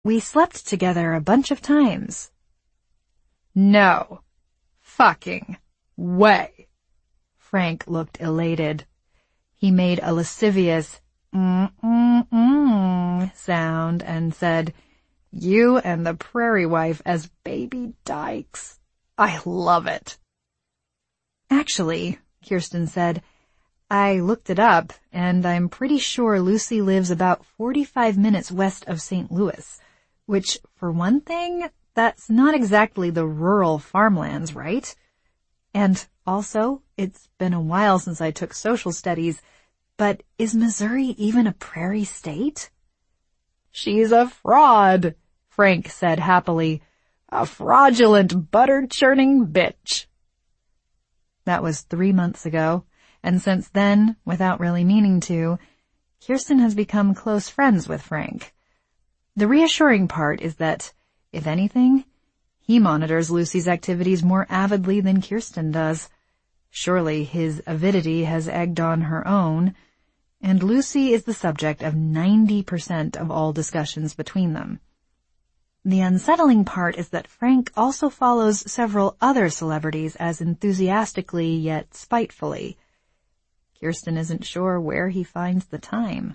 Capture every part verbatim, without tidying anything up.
We slept together a bunch of times. No fucking way. Frank looked elated. He made a lascivious mm-mm-mm sound and said, "You and the Prairie Wife as baby dykes. I love it." Actually, Kirsten said, I looked it up, and I'm pretty sure Lucy lives about forty-five minutes west of Saint Louis, which, for one thing, that's not exactly the rural farmlands, right? And also, it's been a while since I took social studies, but is Missouri even a prairie state? She's a fraud, Frank said happily. A fraudulent, butter-churning bitch. That was three months ago, and since then, without really meaning to, Kirsten has become close friends with Frank. The reassuring part is that, if anything, he monitors Lucy's activities more avidly than Kirsten does. Surely his avidity has egged on her own, and Lucy is the subject of ninety percent of all discussions between them. The unsettling part is that Frank also follows several other celebrities as enthusiastically yet spitefully. Kirsten isn't sure where he finds the time.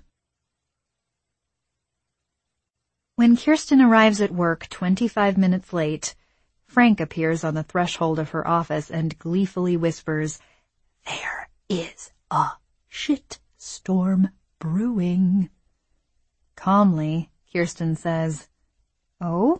When Kirsten arrives at work twenty-five minutes late, Frank appears on the threshold of her office and gleefully whispers, "There is a shit storm brewing." Calmly, Kirsten says, "Oh?"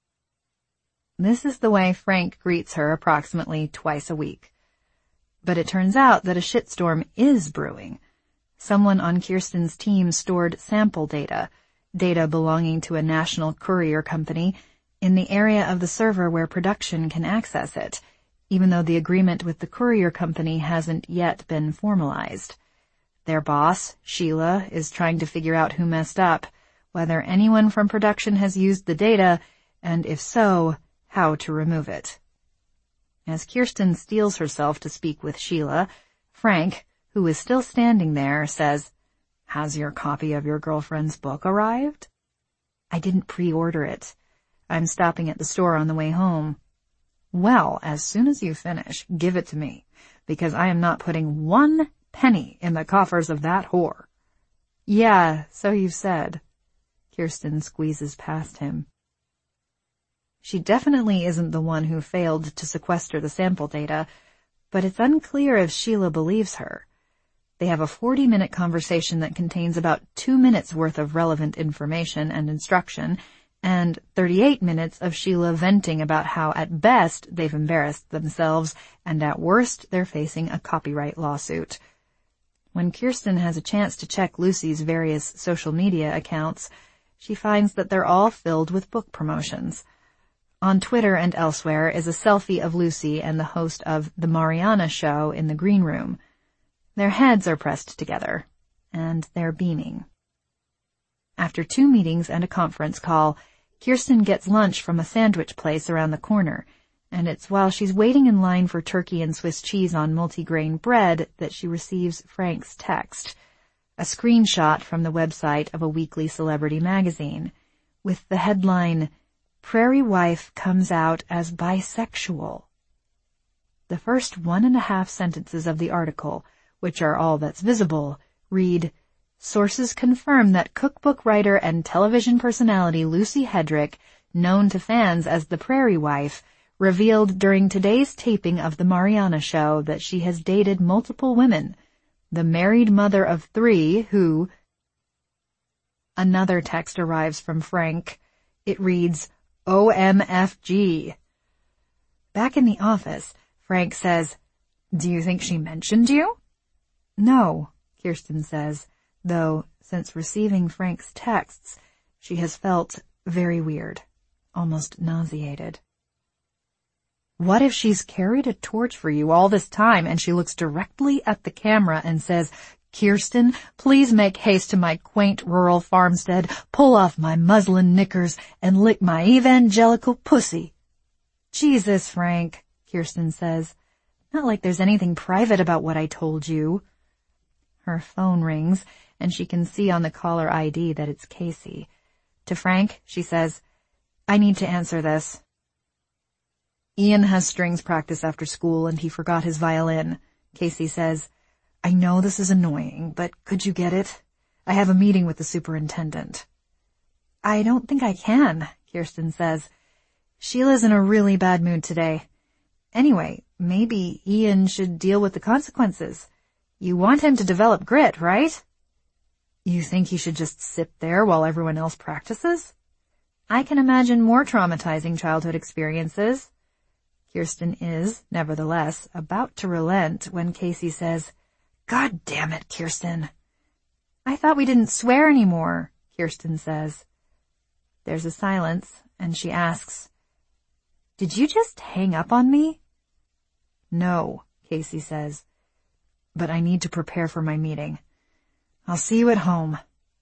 This is the way Frank greets her approximately twice a week. But it turns out that a shitstorm is brewing. Someone on Kirsten's team stored sample data, data belonging to a national courier company, in the area of the server where production can access it, even though the agreement with the courier company hasn't yet been formalized. Their boss, Sheila, is trying to figure out who messed up, whether anyone from production has used the data, and if so, how to remove it. As Kirsten steels herself to speak with Sheila, Frank, who is still standing there, says, "Has your copy of your girlfriend's book arrived?" "I didn't pre-order it. I'm stopping at the store on the way home." "Well, as soon as you finish, give it to me, because I am not putting one penny in the coffers of that whore." "Yeah, so you've said." Kirsten squeezes past him. She definitely isn't the one who failed to sequester the sample data, but it's unclear if Sheila believes her. They have a forty-minute conversation that contains about two minutes worth of relevant information and instruction, and thirty-eight minutes of Sheila venting about how at best they've embarrassed themselves, and at worst they're facing a copyright lawsuit. When Kirsten has a chance to check Lucy's various social media accounts, she finds that they're all filled with book promotions. On Twitter and elsewhere is a selfie of Lucy and the host of The Mariana Show in the green room. Their heads are pressed together, and they're beaming. After two meetings and a conference call, Kirsten gets lunch from a sandwich place around the corner, and it's while she's waiting in line for turkey and Swiss cheese on multigrain bread that she receives Frank's text, a screenshot from the website of a weekly celebrity magazine, with the headline, "Prairie Wife comes out as bisexual." The first one and a half sentences of the article, which are all that's visible, read, "Sources confirm that cookbook writer and television personality Lucy Hedrick, known to fans as the Prairie Wife, revealed during today's taping of The Mariana Show that she has dated multiple women, the married mother of three who..." Another text arrives from Frank. It reads, "O M F G. Back in the office, Frank says, "Do you think she mentioned you?" "No," Kirsten says, though since receiving Frank's texts, she has felt very weird, almost nauseated. "What if she's carried a torch for you all this time and she looks directly at the camera and says, 'Kirsten, please make haste to my quaint rural farmstead, pull off my muslin knickers, and lick my evangelical pussy'?" "Jesus, Frank," Kirsten says. "Not like there's anything private about what I told you." Her phone rings, and she can see on the caller I D that it's Casey. To Frank, she says, "I need to answer this." "Ian has strings practice after school and he forgot his violin," Casey says. "I know this is annoying, but could you get it? I have a meeting with the superintendent." "I don't think I can," Kirsten says. "Sheila's in a really bad mood today. Anyway, maybe Ian should deal with the consequences. You want him to develop grit, right?" "You think he should just sit there while everyone else practices?" "I can imagine more traumatizing childhood experiences." Kirsten is, nevertheless, about to relent when Casey says, "God damn it, Kirsten." "I thought we didn't swear anymore," Kirsten says. There's a silence, and she asks, "Did you just hang up on me?" "No," Casey says, "but I need to prepare for my meeting. I'll see you at home."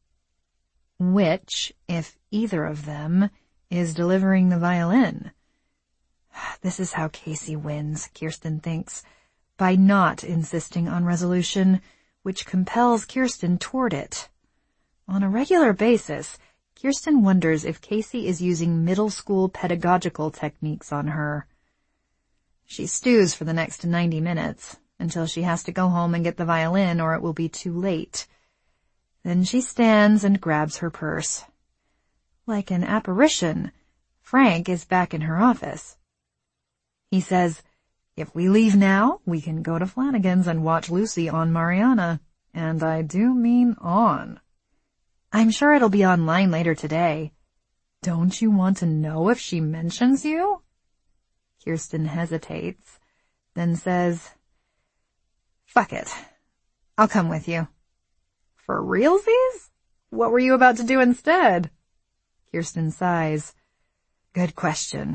Which, if either of them, is delivering the violin? This is how Casey wins, Kirsten thinks, by not insisting on resolution, which compels Kirsten toward it. On a regular basis, Kirsten wonders if Casey is using middle school pedagogical techniques on her. She stews for the next ninety minutes, until she has to go home and get the violin or it will be too late. Then she stands and grabs her purse. Like an apparition, Frank is back in her office. He says, "If we leave now, we can go to Flanagan's and watch Lucy on Mariana. And I do mean on." "I'm sure it'll be online later today." "Don't you want to know if she mentions you?" Kirsten hesitates, then says, "Fuck it. I'll come with you." "For realsies? What were you about to do instead?" Kirsten sighs. "Good question."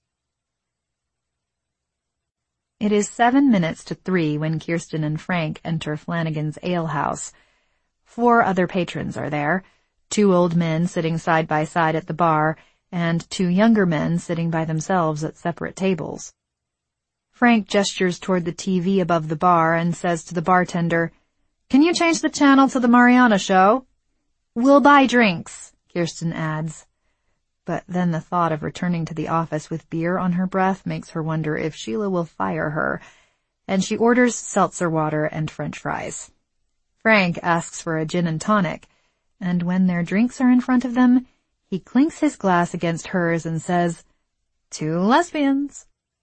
It is seven minutes to three when Kirsten and Frank enter Flanagan's Ale House. Four other patrons are there, two old men sitting side by side at the bar, and two younger men sitting by themselves at separate tables. Frank gestures toward the T V above the bar and says to the bartender, "Can you change the channel to the Mariana show?" "We'll buy drinks," Kirsten adds. But then the thought of returning to the office with beer on her breath makes her wonder if Sheila will fire her, and she orders seltzer water and French fries. Frank asks for a gin and tonic, and when their drinks are in front of them, he clinks his glass against hers and says, "Two lesbians."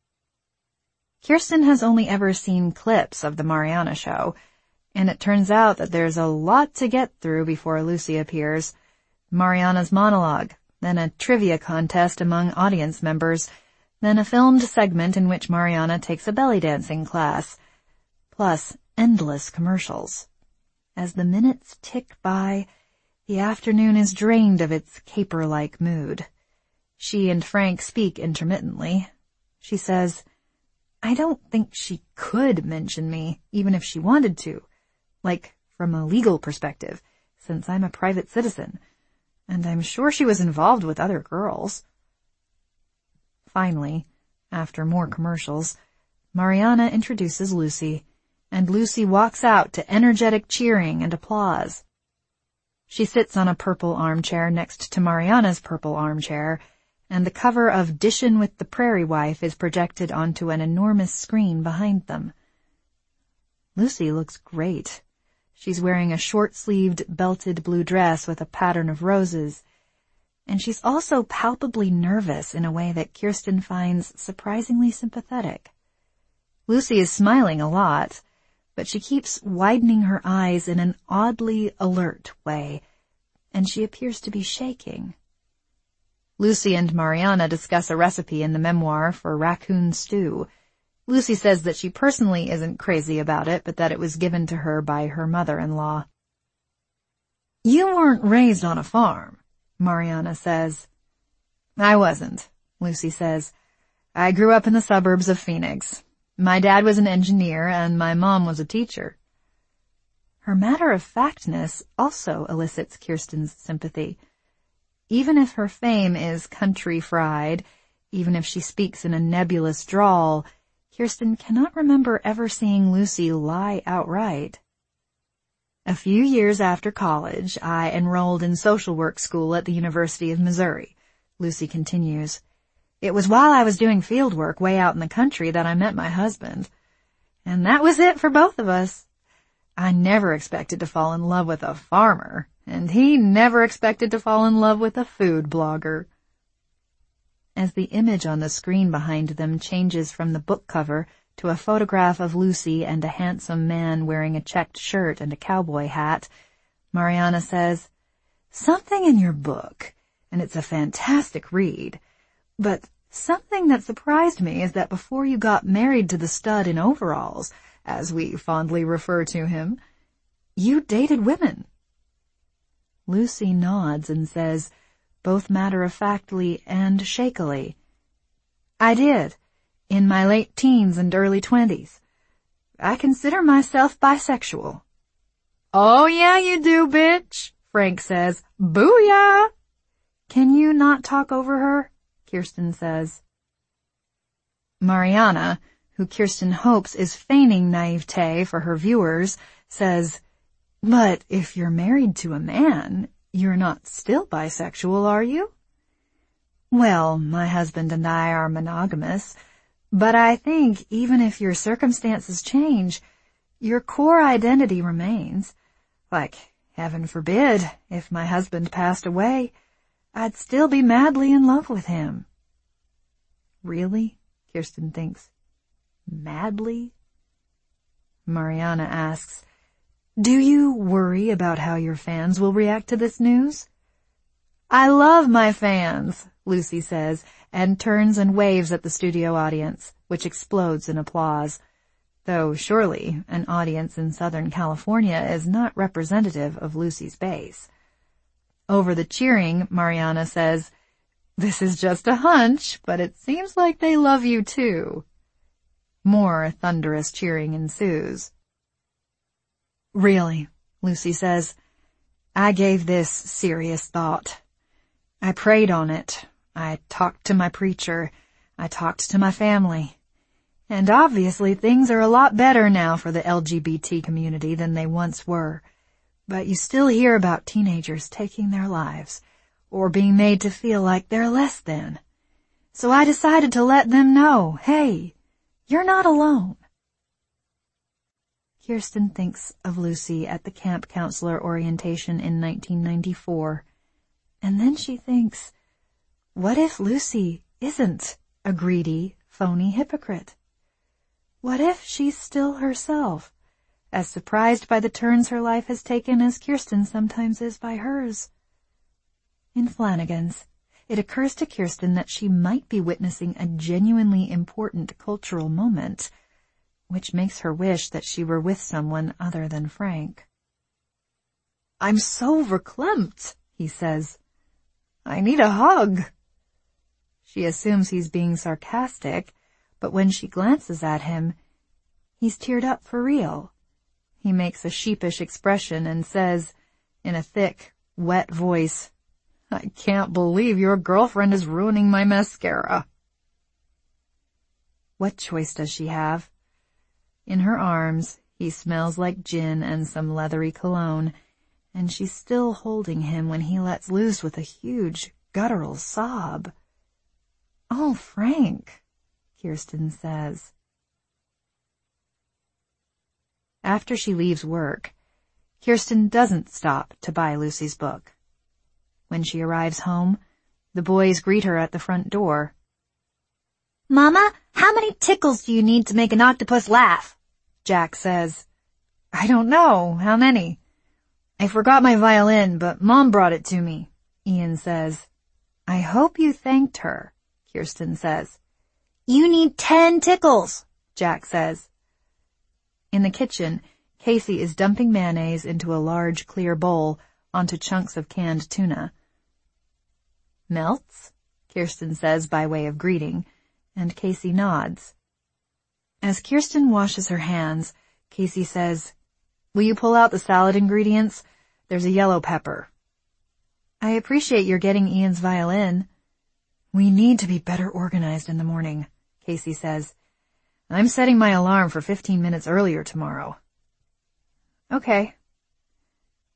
Kirsten has only ever seen clips of the Mariana show, and it turns out that there's a lot to get through before Lucy appears. Mariana's monologue, then a trivia contest among audience members, then a filmed segment in which Mariana takes a belly dancing class, plus endless commercials. As the minutes tick by, the afternoon is drained of its caper-like mood. She and Frank speak intermittently. She says, "I don't think she could mention me, even if she wanted to, like from a legal perspective, since I'm a private citizen. And I'm sure she was involved with other girls." Finally, after more commercials, Mariana introduces Lucy, and Lucy walks out to energetic cheering and applause. She sits on a purple armchair next to Mariana's purple armchair, and the cover of Dishin' with the Prairie Wife is projected onto an enormous screen behind them. Lucy looks great. She's wearing a short-sleeved, belted blue dress with a pattern of roses, and she's also palpably nervous in a way that Kirsten finds surprisingly sympathetic. Lucy is smiling a lot, but she keeps widening her eyes in an oddly alert way, and she appears to be shaking. Lucy and Mariana discuss a recipe in the memoir for raccoon stew. Lucy says that she personally isn't crazy about it, but that it was given to her by her mother-in-law. "You weren't raised on a farm," Mariana says. "I wasn't," Lucy says. "I grew up in the suburbs of Phoenix. My dad was an engineer and my mom was a teacher." Her matter-of-factness also elicits Kirsten's sympathy. Even if her fame is country-fried, even if she speaks in a nebulous drawl, Kirsten cannot remember ever seeing Lucy lie outright. A few years after college, I enrolled in social work school at the University of Missouri. Lucy continues. It was while I was doing field work way out in the country that I met my husband. And that was it for both of us. I never expected to fall in love with a farmer, and he never expected to fall in love with a food blogger. As the image on the screen behind them changes from the book cover to a photograph of Lucy and a handsome man wearing a checked shirt and a cowboy hat, Mariana says, "Something in your book, and it's a fantastic read, but something that surprised me is that before you got married to the stud in overalls, as we fondly refer to him, you dated women." Lucy nods and says, both matter-of-factly and shakily, "I did, in my late teens and early twenties. I consider myself bisexual." "Oh yeah, you do, bitch," Frank says. "Booyah!" "Can you not talk over her?" Kirsten says. Mariana, who Kirsten hopes is feigning naivete for her viewers, says, "But if you're married to a man, you're not still bisexual, are you?" "Well, my husband and I are monogamous, but I think even if your circumstances change, your core identity remains. Like, heaven forbid, if my husband passed away, I'd still be madly in love with him." Really? Kirsten thinks. Madly? Mariana asks, "Do you worry about how your fans will react to this news?" "I love my fans," Lucy says, and turns and waves at the studio audience, which explodes in applause. Though surely an audience in Southern California is not representative of Lucy's base. Over the cheering, Mariana says, "This is just a hunch, but it seems like they love you too." More thunderous cheering ensues. "Really," Lucy says, "I gave this serious thought. I prayed on it. I talked to my preacher. I talked to my family. And obviously things are a lot better now for the L G B T community than they once were. But you still hear about teenagers taking their lives, or being made to feel like they're less than. So I decided to let them know, hey, you're not alone." Kirsten thinks of Lucy at the camp counselor orientation in nineteen ninety-four, and then she thinks, what if Lucy isn't a greedy, phony hypocrite? What if she's still herself, as surprised by the turns her life has taken as Kirsten sometimes is by hers? In Flanagan's, it occurs to Kirsten that she might be witnessing a genuinely important cultural moment, which makes her wish that she were with someone other than Frank. "I'm so verklempt," he says. "I need a hug." She assumes he's being sarcastic, but when she glances at him, he's teared up for real. He makes a sheepish expression and says, in a thick, wet voice, "I can't believe your girlfriend is ruining my mascara." What choice does she have? In her arms, he smells like gin and some leathery cologne, and she's still holding him when he lets loose with a huge, guttural sob. "Oh, Frank," Kirsten says. After she leaves work, Kirsten doesn't stop to buy Lucy's book. When she arrives home, the boys greet her at the front door. "Mama, how many tickles do you need to make an octopus laugh?" Jack says. "I don't know. How many?" "I forgot my violin, but Mom brought it to me," Ian says. "I hope you thanked her," Kirsten says. "You need ten tickles," Jack says. In the kitchen, Casey is dumping mayonnaise into a large clear bowl onto chunks of canned tuna. "Melts?" Kirsten says by way of greeting, and Casey nods. As Kirsten washes her hands, Casey says, "Will you pull out the salad ingredients? There's a yellow pepper." "I appreciate your getting Ian's violin." "We need to be better organized in the morning," Casey says. "I'm setting my alarm for fifteen minutes earlier tomorrow." "Okay."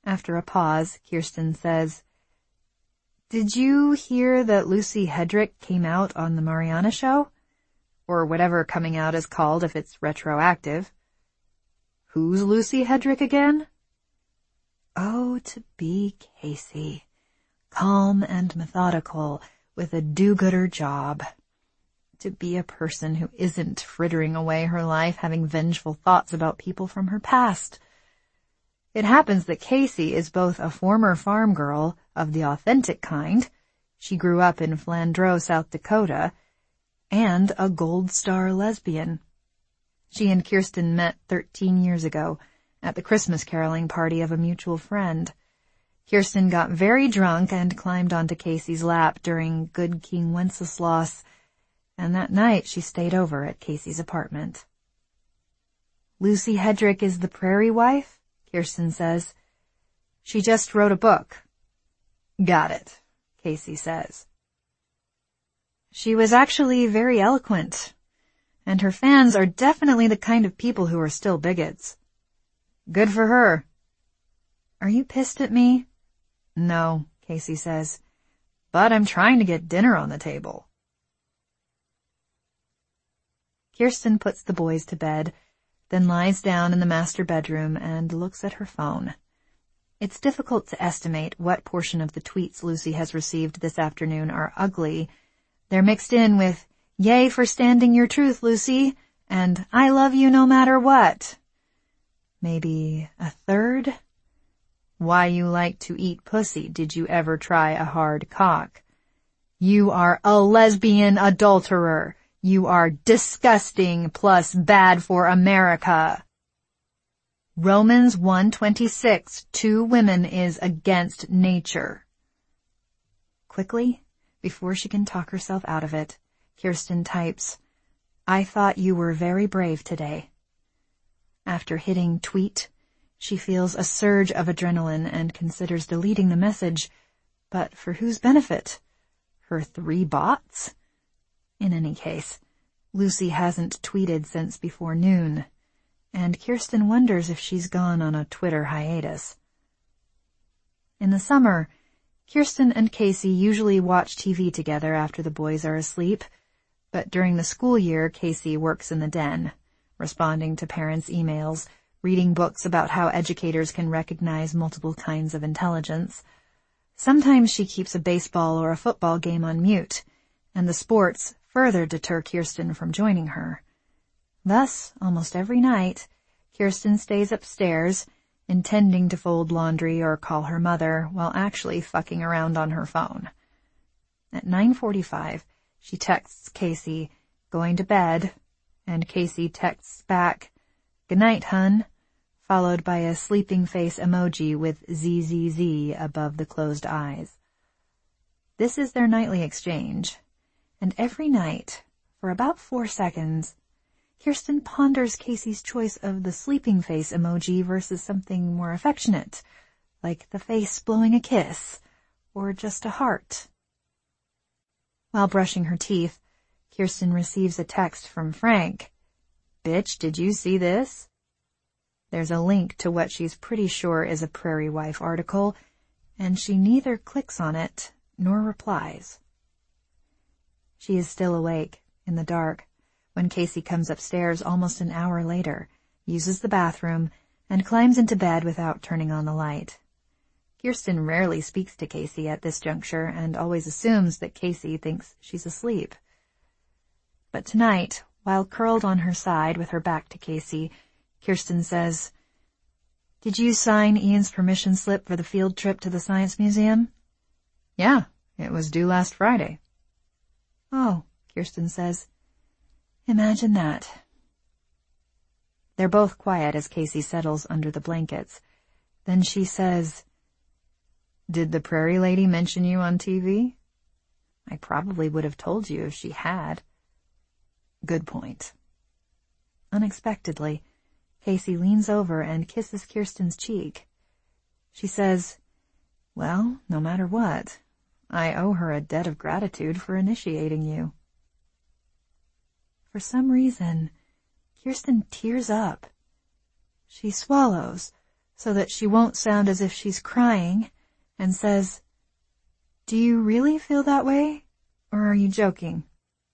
After a pause, Kirsten says, "Did you hear that Lucy Hedrick came out on the Mariana show? Or whatever coming out is called if it's retroactive." "Who's Lucy Hedrick again?" Oh, to be Casey. Calm and methodical, with a do-gooder job. To be a person who isn't frittering away her life having vengeful thoughts about people from her past. It happens that Casey is both a former farm girl of the authentic kind, she grew up in Flandreau, South Dakota, and a Gold Star lesbian. She and Kirsten met thirteen years ago at the Christmas caroling party of a mutual friend. Kirsten got very drunk and climbed onto Casey's lap during Good King Wenceslas, and that night she stayed over at Casey's apartment. "Lucy Hedrick is the prairie wife?" Kirsten says. "She just wrote a book." "Got it," Casey says. "She was actually very eloquent, and her fans are definitely the kind of people who are still bigots." "Good for her." "Are you pissed at me?" "No," Casey says, "but I'm trying to get dinner on the table." Kirsten puts the boys to bed, then lies down in the master bedroom and looks at her phone. It's difficult to estimate what portion of the tweets Lucy has received this afternoon are ugly. They're mixed in with, "Yay for standing your truth, Lucy," and "I love you no matter what." Maybe a third? "Why you like to eat pussy, did you ever try a hard cock?" "You are a lesbian adulterer. You are disgusting plus bad for America." Romans one twenty-six, two women is against nature. Quickly, before she can talk herself out of it, Kirsten types, "I thought you were very brave today." After hitting tweet, she feels a surge of adrenaline and considers deleting the message, but for whose benefit? Her three bots? In any case, Lucy hasn't tweeted since before noon, and Kirsten wonders if she's gone on a Twitter hiatus. In the summer, Kirsten and Casey usually watch T V together after the boys are asleep, but during the school year, Casey works in the den, responding to parents' emails, reading books about how educators can recognize multiple kinds of intelligence. Sometimes she keeps a baseball or a football game on mute, and the sports further deter Kirsten from joining her. Thus, almost every night, Kirsten stays upstairs, intending to fold laundry or call her mother while actually fucking around on her phone. At nine forty-five, she texts Casey, "Going to bed," and Casey texts back, "Good night, hun," followed by a sleeping face emoji with Z Z Z above the closed eyes. This is their nightly exchange, and every night, for about four seconds, Kirsten ponders Casey's choice of the sleeping face emoji versus something more affectionate, like the face blowing a kiss, or just a heart. While brushing her teeth, Kirsten receives a text from Frank. "Bitch, did you see this?" There's a link to what she's pretty sure is a Prairie Wife article, and she neither clicks on it nor replies. She is still awake, in the dark, when Casey comes upstairs almost an hour later, uses the bathroom, and climbs into bed without turning on the light. Kirsten rarely speaks to Casey at this juncture and always assumes that Casey thinks she's asleep. But tonight, while curled on her side with her back to Casey, Kirsten says, "Did you sign Ian's permission slip for the field trip to the Science Museum?" "Yeah, it was due last Friday." "Oh," Kirsten says, "imagine that." They're both quiet as Casey settles under the blankets. Then she says, "Did the Prairie Lady mention you on T V?" "I probably would have told you if she had." "Good point." Unexpectedly, Casey leans over and kisses Kirsten's cheek. She says, "Well, no matter what, I owe her a debt of gratitude for initiating you." For some reason, Kirsten tears up. She swallows, so that she won't sound as if she's crying, and says, "Do you really feel that way, or are you joking?"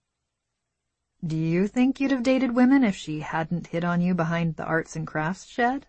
"Do you think you'd have dated women if she hadn't hit on you behind the arts and crafts shed?"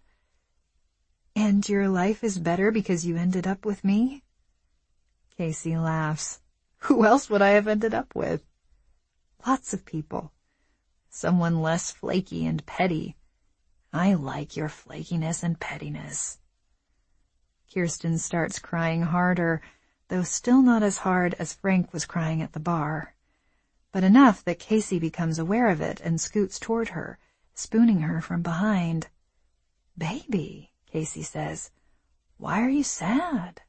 "And your life is better because you ended up with me?" Casey laughs. "Who else would I have ended up with?" "Lots of people. Someone less flaky and petty. I like your flakiness and pettiness." Kirsten starts crying harder, though still not as hard as Frank was crying at the bar, but enough that Casey becomes aware of it and scoots toward her, spooning her from behind. "Baby," Casey says, "why are you sad?"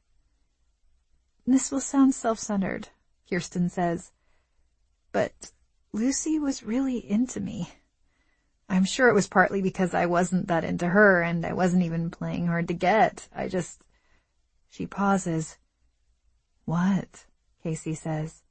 "This will sound self-centered," Kirsten says, "but Lucy was really into me. I'm sure it was partly because I wasn't that into her, and I wasn't even playing hard to get. I just—" She pauses. "What?" Casey says.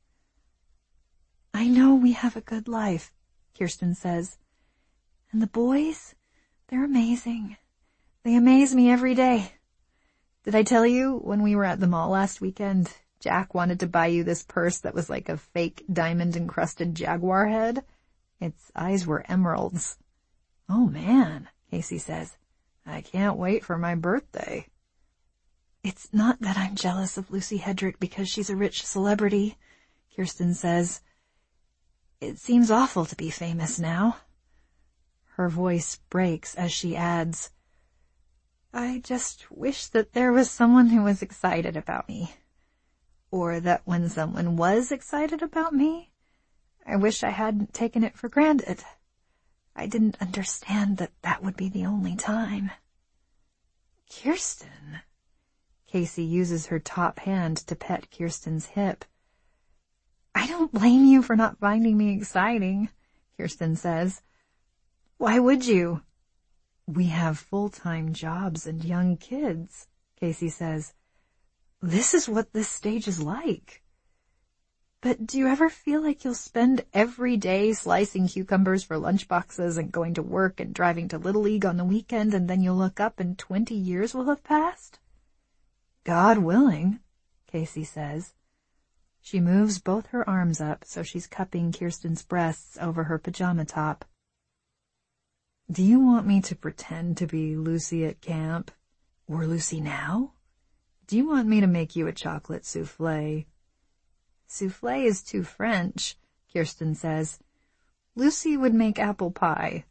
"I know we have a good life," Kirsten says. "And the boys, they're amazing. They amaze me every day. Did I tell you, when we were at the mall last weekend, Jack wanted to buy you this purse that was like a fake diamond-encrusted jaguar head? Its eyes were emeralds." "Oh, man," Casey says. "I can't wait for my birthday." "It's not that I'm jealous of Lucy Hedrick because she's a rich celebrity," Kirsten says. "It seems awful to be famous now." Her voice breaks as she adds, "I just wish that there was someone who was excited about me. Or that when someone was excited about me, I wish I hadn't taken it for granted. I didn't understand that that would be the only time." "Kirsten." Casey uses her top hand to pet Kirsten's hip. "I don't blame you for not finding me exciting," Kirsten says. "Why would you?" "We have full-time jobs and young kids," Casey says. "This is what this stage is like." "But do you ever feel like you'll spend every day slicing cucumbers for lunchboxes and going to work and driving to Little League on the weekend, and then you'll look up and twenty years will have passed?" "God willing," Casey says. She moves both her arms up so she's cupping Kirsten's breasts over her pajama top. "Do you want me to pretend to be Lucy at camp? Or Lucy now? Do you want me to make you a chocolate souffle?" "Souffle is too French," Kirsten says. "Lucy would make apple pie."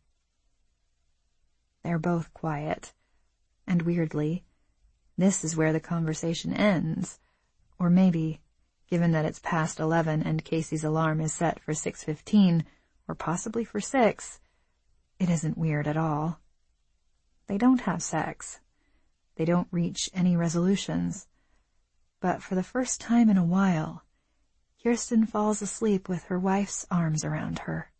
They're both quiet, and weirdly, this is where the conversation ends. Or maybe, given that it's past eleven and Casey's alarm is set for six fifteen, or possibly for six, it isn't weird at all. They don't have sex. They don't reach any resolutions. But for the first time in a while, Kirsten falls asleep with her wife's arms around her.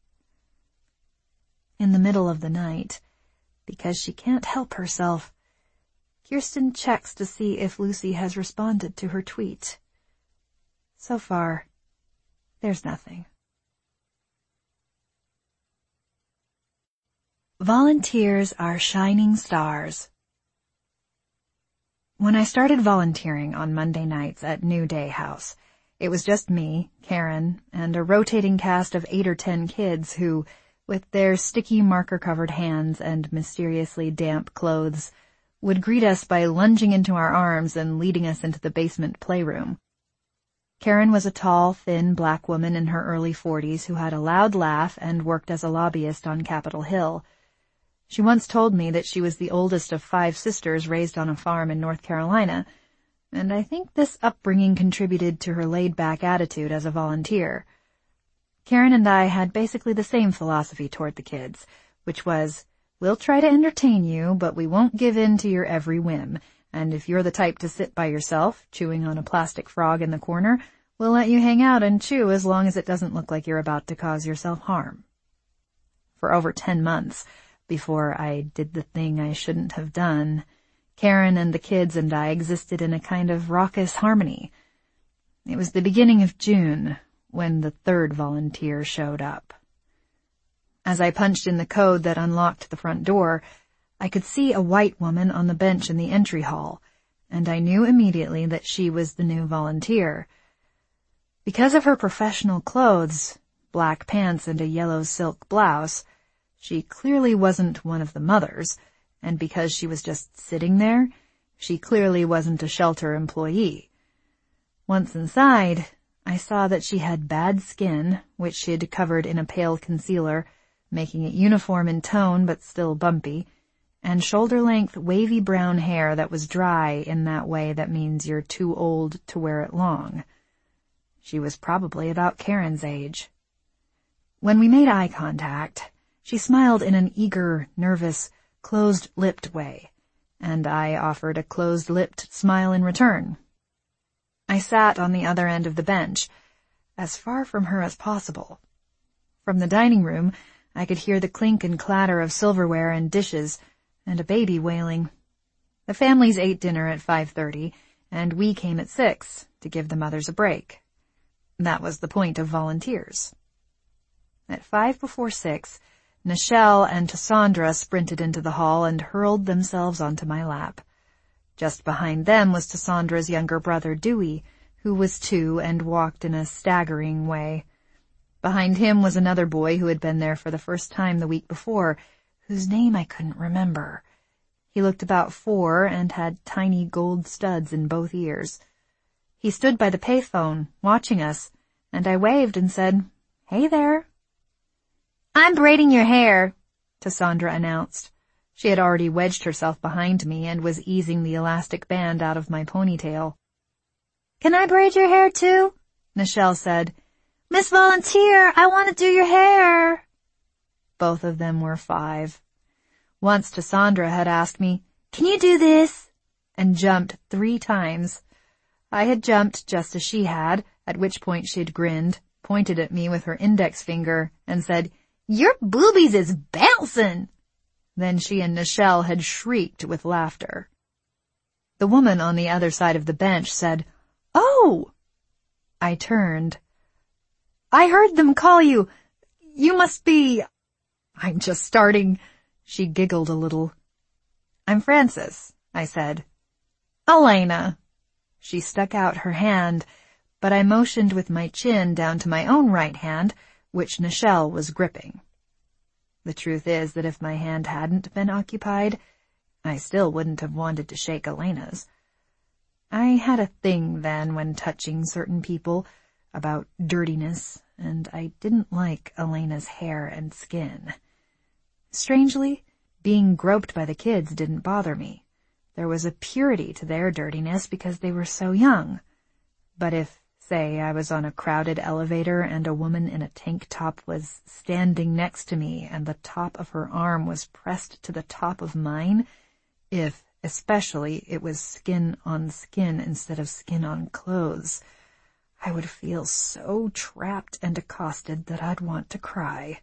In the middle of the night, because she can't help herself, Kirsten checks to see if Lucy has responded to her tweet. So far, there's nothing. Volunteers are shining stars. When I started volunteering on Monday nights at New Day House, it was just me, Karen, and a rotating cast of eight or ten kids who, with their sticky marker-covered hands and mysteriously damp clothes, would greet us by lunging into our arms and leading us into the basement playroom. Karen was a tall, thin black woman in her early forties who had a loud laugh and worked as a lobbyist on Capitol Hill. She once told me that she was the oldest of five sisters raised on a farm in North Carolina, and I think this upbringing contributed to her laid-back attitude as a volunteer. Karen and I had basically the same philosophy toward the kids, which was, we'll try to entertain you, but we won't give in to your every whim, and if you're the type to sit by yourself, chewing on a plastic frog in the corner, we'll let you hang out and chew as long as it doesn't look like you're about to cause yourself harm. For over ten months, before I did the thing I shouldn't have done, Karen and the kids and I existed in a kind of raucous harmony. It was the beginning of June when the third volunteer showed up. As I punched in the code that unlocked the front door, I could see a white woman on the bench in the entry hall, and I knew immediately that she was the new volunteer. Because of her professional clothes, black pants and a yellow silk blouse, she clearly wasn't one of the mothers, and because she was just sitting there, she clearly wasn't a shelter employee. Once inside, I saw that she had bad skin, which she'd covered in a pale concealer, making it uniform in tone but still bumpy, and shoulder-length wavy brown hair that was dry in that way that means you're too old to wear it long. She was probably about Karen's age. When we made eye contact, she smiled in an eager, nervous, closed-lipped way, and I offered a closed-lipped smile in return. I sat on the other end of the bench, as far from her as possible. From the dining room, I could hear the clink and clatter of silverware and dishes, and a baby wailing. The families ate dinner at five thirty, and we came at six to give the mothers a break. That was the point of volunteers. At five before six, Nichelle and Tassandra sprinted into the hall and hurled themselves onto my lap. Just behind them was Tassandra's younger brother, Dewey, who was two and walked in a staggering way. Behind him was another boy who had been there for the first time the week before, whose name I couldn't remember. He looked about four and had tiny gold studs in both ears. He stood by the payphone, watching us, and I waved and said, "Hey there." "I'm braiding your hair," Tassandra announced. She had already wedged herself behind me and was easing the elastic band out of my ponytail. "Can I braid your hair too?" Nichelle said. "Miss Volunteer, I want to do your hair." Both of them were five. Once Tassandra had asked me, "Can you do this?" and jumped three times. I had jumped just as she had, at which point she'd grinned, pointed at me with her index finger, and said, "Your boobies is bouncing." Then she and Nichelle had shrieked with laughter. The woman on the other side of the bench said, "Oh!" I turned. "I heard them call you. You must be—" "I'm just starting." She giggled a little. "I'm Frances," I said. "Elena." She stuck out her hand, but I motioned with my chin down to my own right hand, which Nichelle was gripping. The truth is that if my hand hadn't been occupied, I still wouldn't have wanted to shake Elena's. I had a thing then when touching certain people about dirtiness, and I didn't like Elena's hair and skin. Strangely, being groped by the kids didn't bother me. There was a purity to their dirtiness because they were so young. But if, say, I was on a crowded elevator and a woman in a tank top was standing next to me and the top of her arm was pressed to the top of mine, if, especially, it was skin on skin instead of skin on clothes, I would feel so trapped and accosted that I'd want to cry.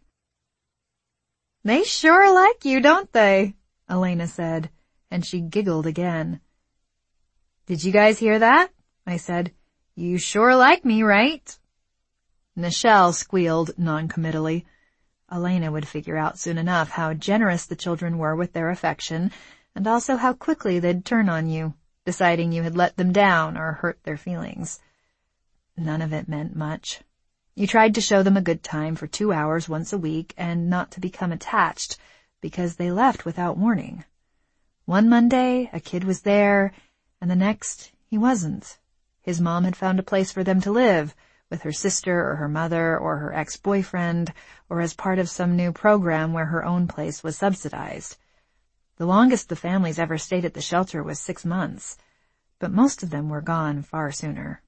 "They sure like you, don't they?" Elena said, and she giggled again. "Did you guys hear that?" I said. "You sure like me, right?" Nichelle squealed noncommittally. Elena would figure out soon enough how generous the children were with their affection, and also how quickly they'd turn on you, deciding you had let them down or hurt their feelings. None of it meant much. You tried to show them a good time for two hours once a week and not to become attached, because they left without warning. One Monday, a kid was there, and the next, he wasn't. His mom had found a place for them to live, with her sister or her mother or her ex-boyfriend, or as part of some new program where her own place was subsidized. The longest the families ever stayed at the shelter was six months, but most of them were gone far sooner.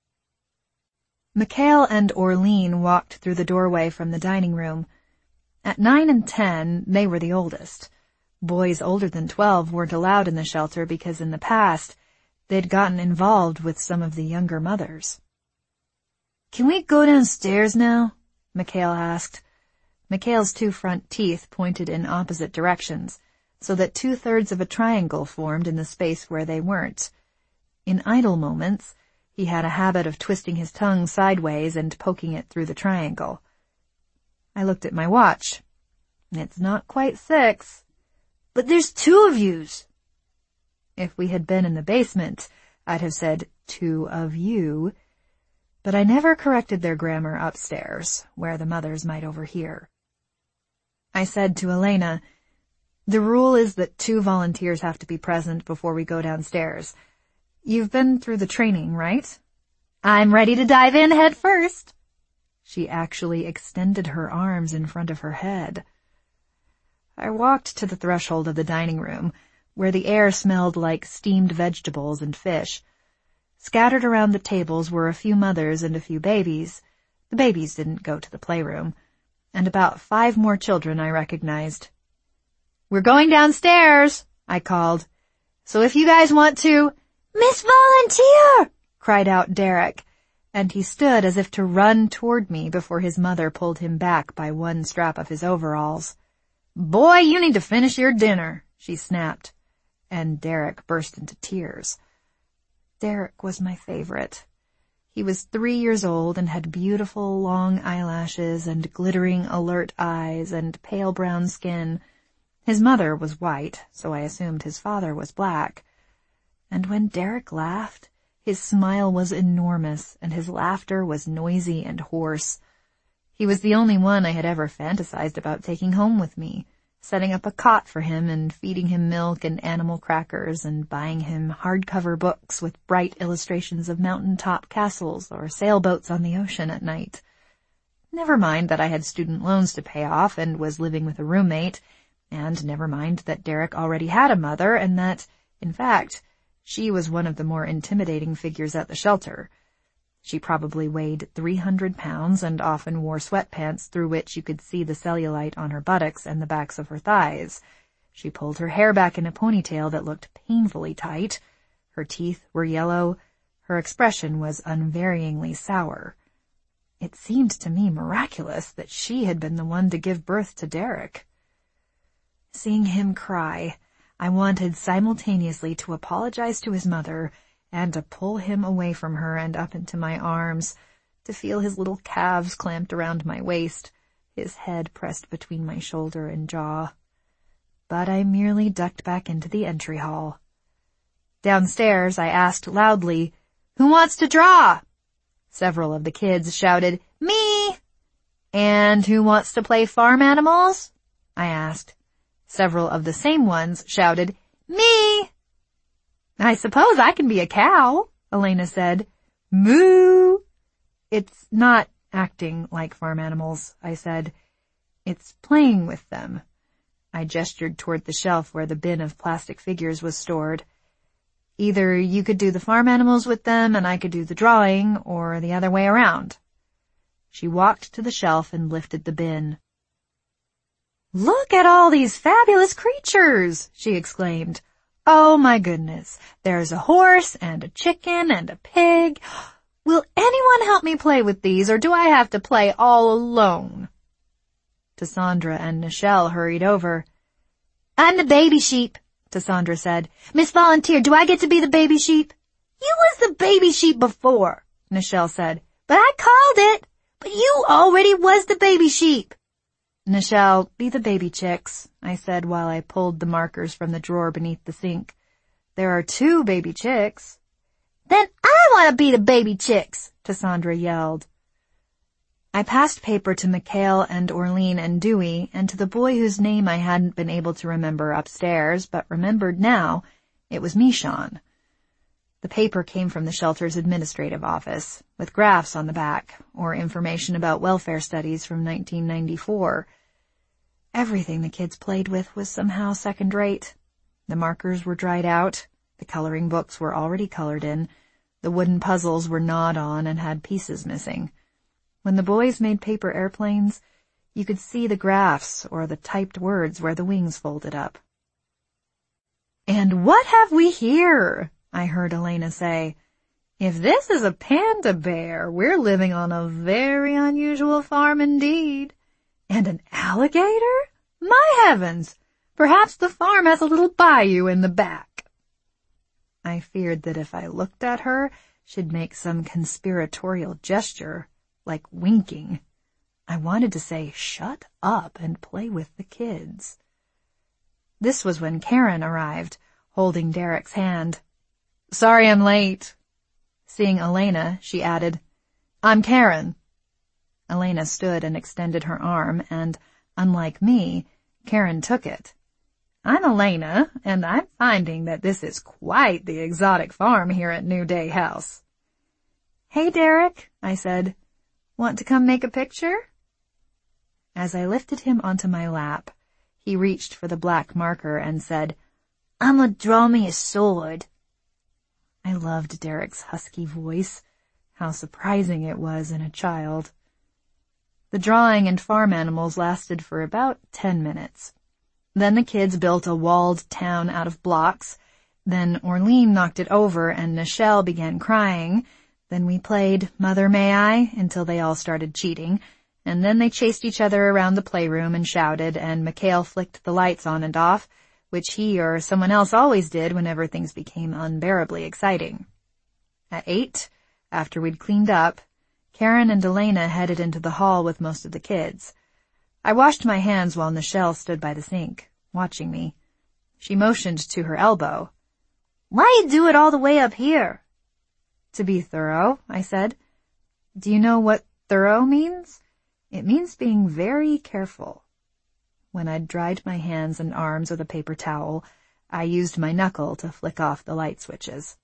Mikhail and Orline walked through the doorway from the dining room. At nine and ten, they were the oldest. Boys older than twelve weren't allowed in the shelter because in the past, they'd gotten involved with some of the younger mothers. "Can we go downstairs now?" Mikhail asked. Mikhail's two front teeth pointed in opposite directions, so that two-thirds of a triangle formed in the space where they weren't. In idle moments, he had a habit of twisting his tongue sideways and poking it through the triangle. I looked at my watch. "It's not quite six." But there's two of yous. If we had been in the basement, I'd have said two of you, but I never corrected their grammar upstairs, where the mothers might overhear. I said to Elena, the rule is that two volunteers have to be present before we go downstairs. You've been through the training, right? I'm ready to dive in head first. She actually extended her arms in front of her head. I walked to the threshold of the dining room, where the air smelled like steamed vegetables and fish. Scattered around the tables were a few mothers and a few babies. The babies didn't go to the playroom. And about five more children I recognized. We're going downstairs, I called. So if you guys want to— Miss Volunteer! Cried out Derek, and he stood as if to run toward me before his mother pulled him back by one strap of his overalls. Boy, you need to finish your dinner, she snapped, and Derek burst into tears. Derek was my favorite. He was three years old and had beautiful long eyelashes and glittering alert eyes and pale brown skin. His mother was white, so I assumed his father was black. And when Derek laughed, his smile was enormous and his laughter was noisy and hoarse. He was the only one I had ever fantasized about taking home with me, setting up a cot for him and feeding him milk and animal crackers and buying him hardcover books with bright illustrations of mountain-top castles or sailboats on the ocean at night. Never mind that I had student loans to pay off and was living with a roommate, and never mind that Derek already had a mother and that, in fact, she was one of the more intimidating figures at the shelter. She probably weighed three hundred pounds and often wore sweatpants through which you could see the cellulite on her buttocks and the backs of her thighs. She pulled her hair back in a ponytail that looked painfully tight. Her teeth were yellow. Her expression was unvaryingly sour. It seemed to me miraculous that she had been the one to give birth to Derek. Seeing him cry, I wanted simultaneously to apologize to his mother and to pull him away from her and up into my arms, to feel his little calves clamped around my waist, his head pressed between my shoulder and jaw. But I merely ducked back into the entry hall. Downstairs, I asked loudly, "Who wants to draw?" Several of the kids shouted, "Me!" "And who wants to play farm animals?" I asked. Several of the same ones shouted, "Me!" "I suppose I can be a cow," Elena said. "Moo!" "It's not acting like farm animals," I said. "It's playing with them." I gestured toward the shelf where the bin of plastic figures was stored. "Either you could do the farm animals with them and I could do the drawing, or the other way around." She walked to the shelf and lifted the bin. "Look at all these fabulous creatures!" she exclaimed. "Oh my goodness, there's a horse and a chicken and a pig. Will anyone help me play with these, or do I have to play all alone?" Tassandra and Nichelle hurried over. "I'm the baby sheep," Tassandra said. "Miss Volunteer, do I get to be the baby sheep?" "You was the baby sheep before," Nichelle said. "But I called it. But you already was the baby sheep." "Nichelle, be the baby chicks," I said while I pulled the markers from the drawer beneath the sink. "There are two baby chicks." "Then I want to be the baby chicks," Tassandra yelled. I passed paper to Mikhail and Orlean and Dewey, and to the boy whose name I hadn't been able to remember upstairs, but remembered now. It was Michon. The paper came from the shelter's administrative office, with graphs on the back, or information about welfare studies from nineteen ninety-four. Everything the kids played with was somehow second-rate. The markers were dried out, the coloring books were already colored in, the wooden puzzles were gnawed on and had pieces missing. When the boys made paper airplanes, you could see the graphs or the typed words where the wings folded up. "And what have we here?" I heard Elena say. "If this is a panda bear, we're living on a very unusual farm indeed. And an alligator? My heavens! Perhaps the farm has a little bayou in the back." I feared that if I looked at her, she'd make some conspiratorial gesture, like winking. I wanted to say, "Shut up and play with the kids." This was when Karen arrived, holding Derek's hand. "Sorry I'm late." Seeing Elena, she added, "I'm Karen." Elena stood and extended her arm, and, unlike me, Karen took it. "I'm Elena, and I'm finding that this is quite the exotic farm here at New Day House." "Hey, Derek," I said. "Want to come make a picture?" As I lifted him onto my lap, he reached for the black marker and said, "I'ma draw me a sword." I loved Derek's husky voice. How surprising it was in a child. The drawing and farm animals lasted for about ten minutes. Then the kids built a walled town out of blocks. Then Orlean knocked it over and Nichelle began crying. Then we played Mother May I until they all started cheating. And then they chased each other around the playroom and shouted, and Mikhail flicked the lights on and off, which he or someone else always did whenever things became unbearably exciting. At eight, after we'd cleaned up, Karen and Elena headed into the hall with most of the kids. I washed my hands while Nichelle stood by the sink, watching me. She motioned to her elbow. "Why you do it all the way up here?" "To be thorough," I said. "Do you know what thorough means? It means being very careful." When I'd dried my hands and arms with a paper towel, I used my knuckle to flick off the light switches.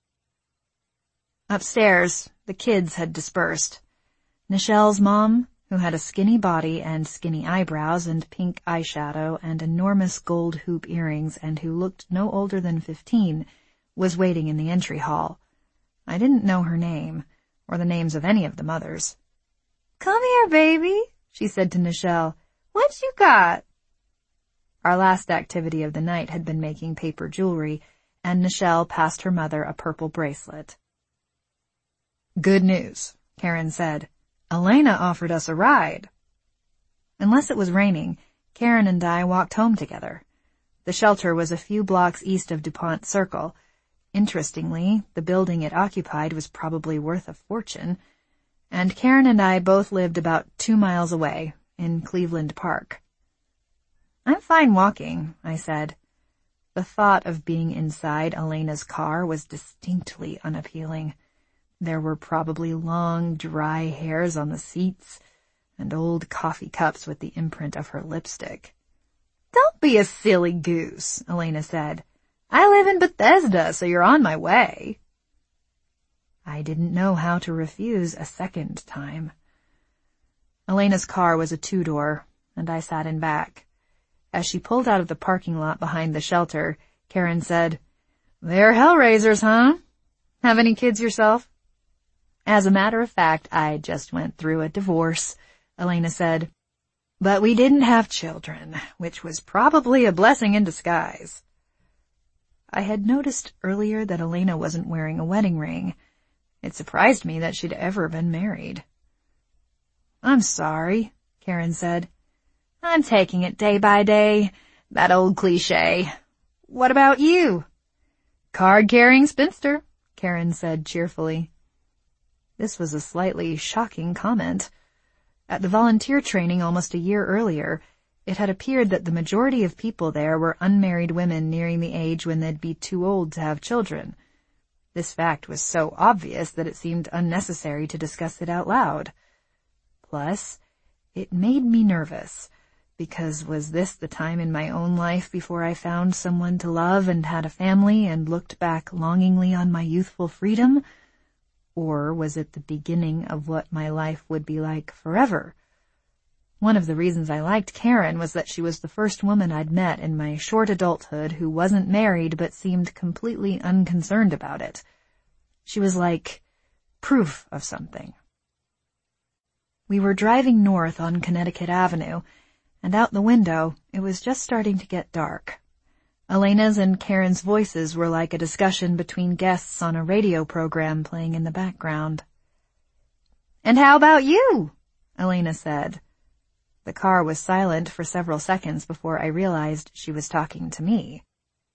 Upstairs, the kids had dispersed. Nichelle's mom, who had a skinny body and skinny eyebrows and pink eyeshadow and enormous gold hoop earrings and who looked no older than fifteen, was waiting in the entry hall. I didn't know her name, or the names of any of the mothers. "Come here, baby," she said to Nichelle. "What you got?" Our last activity of the night had been making paper jewelry, and Nichelle passed her mother a purple bracelet. "Good news," Karen said. "Elena offered us a ride." Unless it was raining, Karen and I walked home together. The shelter was a few blocks east of DuPont Circle. Interestingly, the building it occupied was probably worth a fortune, and Karen and I both lived about two miles away, in Cleveland Park. "I'm fine walking," I said. The thought of being inside Elena's car was distinctly unappealing. There were probably long, dry hairs on the seats, and old coffee cups with the imprint of her lipstick. "Don't be a silly goose," Elena said. "I live in Bethesda, so you're on my way." I didn't know how to refuse a second time. Elena's car was a two-door, and I sat in back. As she pulled out of the parking lot behind the shelter, Karen said, "They're hellraisers, huh? Have any kids yourself?" "As a matter of fact, I just went through a divorce," Elena said. "But we didn't have children, which was probably a blessing in disguise." I had noticed earlier that Elena wasn't wearing a wedding ring. It surprised me that she'd ever been married. "I'm sorry," Karen said. "I'm taking it day by day. That old cliché. What about you?" "Card-carrying spinster," Karen said cheerfully. This was a slightly shocking comment. At the volunteer training almost a year earlier, it had appeared that the majority of people there were unmarried women nearing the age when they'd be too old to have children. This fact was so obvious that it seemed unnecessary to discuss it out loud. Plus, it made me nervous, because was this the time in my own life before I found someone to love and had a family and looked back longingly on my youthful freedom? Or was it the beginning of what my life would be like forever? One of the reasons I liked Karen was that she was the first woman I'd met in my short adulthood who wasn't married but seemed completely unconcerned about it. She was like proof of something. We were driving north on Connecticut Avenue, and out the window it was just starting to get dark. Elena's and Karen's voices were like a discussion between guests on a radio program playing in the background. "And how about you?" Elena said. The car was silent for several seconds before I realized she was talking to me.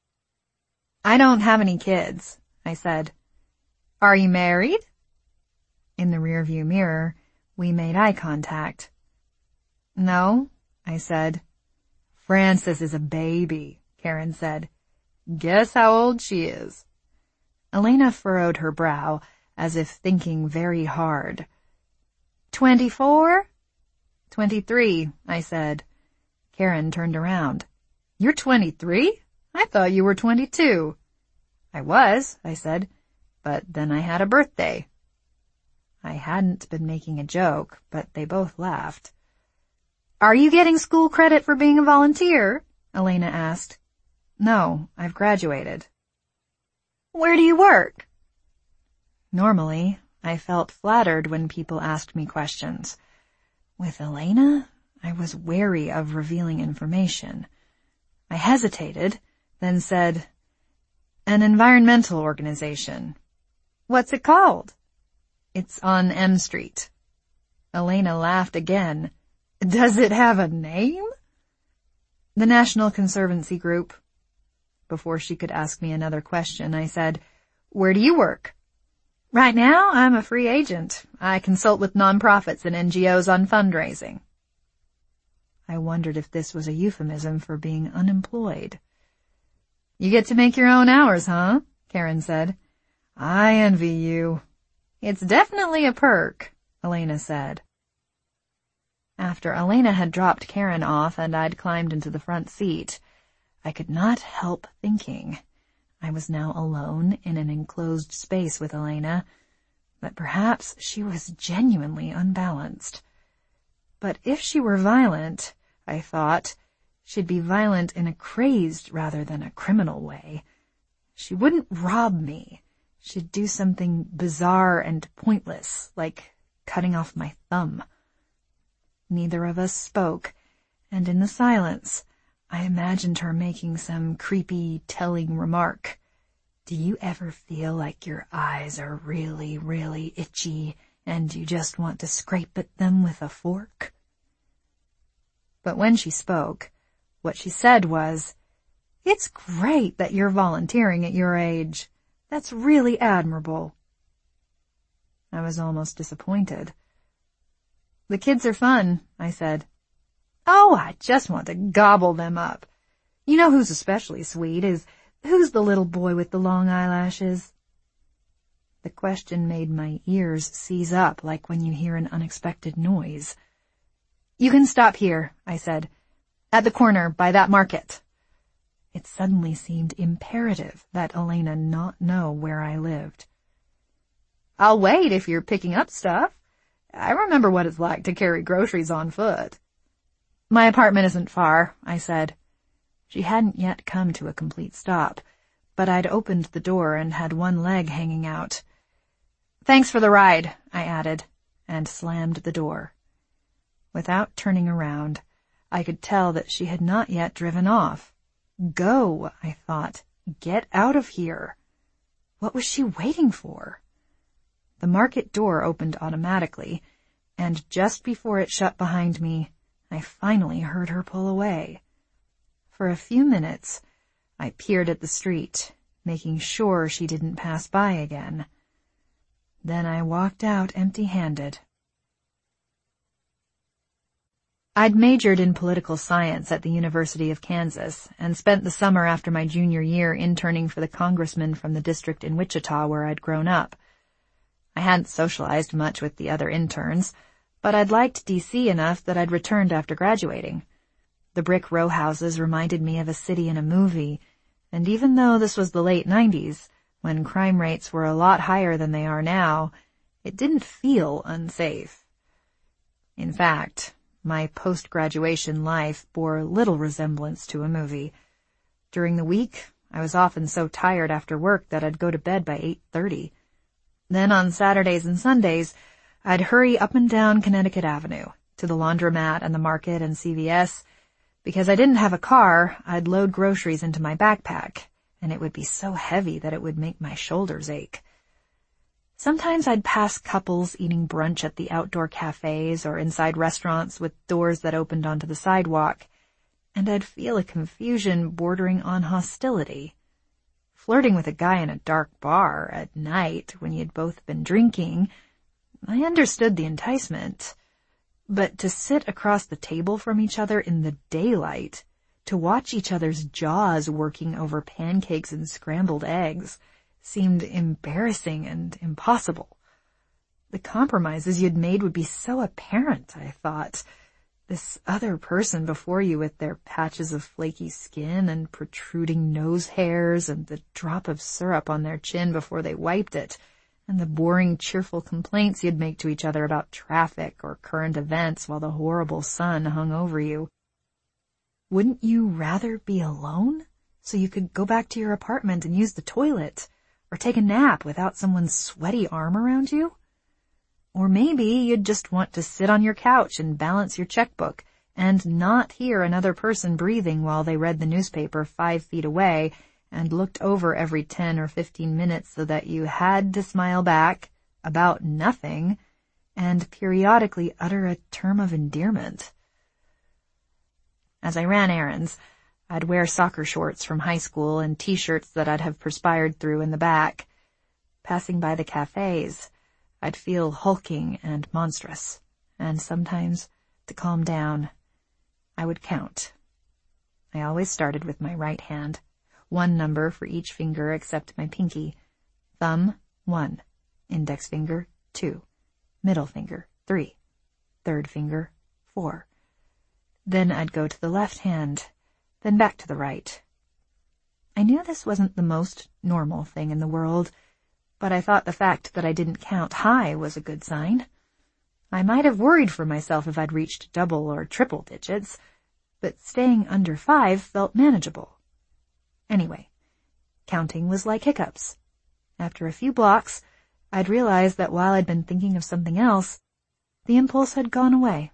"I don't have any kids," I said. "Are you married?" In the rearview mirror, we made eye contact. "No," I said. "Francis is a baby," Karen said. Guess how old she is. Elena furrowed her brow, as if thinking very hard. Twenty-four? Twenty-three, I said. Karen turned around. You're twenty-three? I thought you were twenty-two. I was, I said, but then I had a birthday. I hadn't been making a joke, but they both laughed. Are you getting school credit for being a volunteer? Elena asked. No, I've graduated. Where do you work? Normally, I felt flattered when people asked me questions. With Elena, I was wary of revealing information. I hesitated, then said, an environmental organization. What's it called? It's on M Street. Elena laughed again. Does it have a name? The National Conservancy Group. Before she could ask me another question, I said, where do you work? Right now, I'm a free agent. I consult with nonprofits and N G Os on fundraising. I wondered if this was a euphemism for being unemployed. You get to make your own hours, huh? Karen said. I envy you. It's definitely a perk, Elena said. After Elena had dropped Karen off and I'd climbed into the front seat, I could not help thinking. I was now alone in an enclosed space with Elena, that perhaps she was genuinely unbalanced. But if she were violent, I thought, she'd be violent in a crazed rather than a criminal way. She wouldn't rob me. She'd do something bizarre and pointless, like cutting off my thumb. Neither of us spoke, and in the silence, I imagined her making some creepy, telling remark. Do you ever feel like your eyes are really, really itchy, and you just want to scrape at them with a fork? But when she spoke, what she said was, It's great that you're volunteering at your age. That's really admirable. I was almost disappointed. The kids are fun, I said. Oh, I just want to gobble them up. You know who's especially sweet is, who's the little boy with the long eyelashes? The question made my ears seize up like when you hear an unexpected noise. You can stop here, I said. At the corner, by that market. It suddenly seemed imperative that Elena not know where I lived. I'll wait if you're picking up stuff. I remember what it's like to carry groceries on foot. My apartment isn't far, I said. She hadn't yet come to a complete stop, but I'd opened the door and had one leg hanging out. Thanks for the ride, I added, and slammed the door. Without turning around, I could tell that she had not yet driven off. Go, I thought. Get out of here. What was she waiting for? The market door opened automatically, and just before it shut behind me, I finally heard her pull away. For a few minutes, I peered at the street, making sure she didn't pass by again. Then I walked out empty-handed. I'd majored in political science at the University of Kansas and spent the summer after my junior year interning for the congressman from the district in Wichita where I'd grown up. I hadn't socialized much with the other interns, but I'd liked D C enough that I'd returned after graduating. The brick row houses reminded me of a city in a movie, and even though this was the late nineties, when crime rates were a lot higher than they are now, it didn't feel unsafe. In fact, my post-graduation life bore little resemblance to a movie. During the week, I was often so tired after work that I'd go to bed by eight thirty. Then on Saturdays and Sundays, I'd hurry up and down Connecticut Avenue to the laundromat and the market and C V S. Because I didn't have a car, I'd load groceries into my backpack, and it would be so heavy that it would make my shoulders ache. Sometimes I'd pass couples eating brunch at the outdoor cafes or inside restaurants with doors that opened onto the sidewalk, and I'd feel a confusion bordering on hostility. Flirting with a guy in a dark bar at night when you'd both been drinking, I understood the enticement. But to sit across the table from each other in the daylight, To watch each other's jaws working over pancakes and scrambled eggs seemed embarrassing and impossible. The compromises you'd made would be so apparent, I thought. This other person before you with their patches of flaky skin and protruding nose hairs and the drop of syrup on their chin before they wiped it, and the boring, cheerful complaints you'd make to each other about traffic or current events while the horrible sun hung over you. Wouldn't you rather be alone, so you could go back to your apartment and use the toilet, or take a nap without someone's sweaty arm around you? Or maybe you'd just want to sit on your couch and balance your checkbook and not hear another person breathing while they read the newspaper five feet away and looked over every ten or fifteen minutes so that you had to smile back about nothing and periodically utter a term of endearment. As I ran errands, I'd wear soccer shorts from high school and t-shirts that I'd have perspired through in the back. Passing by the cafes, I'd feel hulking and monstrous, and sometimes, to calm down, I would count. I always started with my right hand, one number for each finger except my pinky. Thumb, one. Index finger, two. Middle finger, three. Third finger, four. Then I'd go to the left hand, then back to the right. I knew this wasn't the most normal thing in the world, but I thought the fact that I didn't count high was a good sign. I might have worried for myself if I'd reached double or triple digits, but staying under five felt manageable. Anyway, counting was like hiccups. After a few blocks, I'd realized that while I'd been thinking of something else, the impulse had gone away.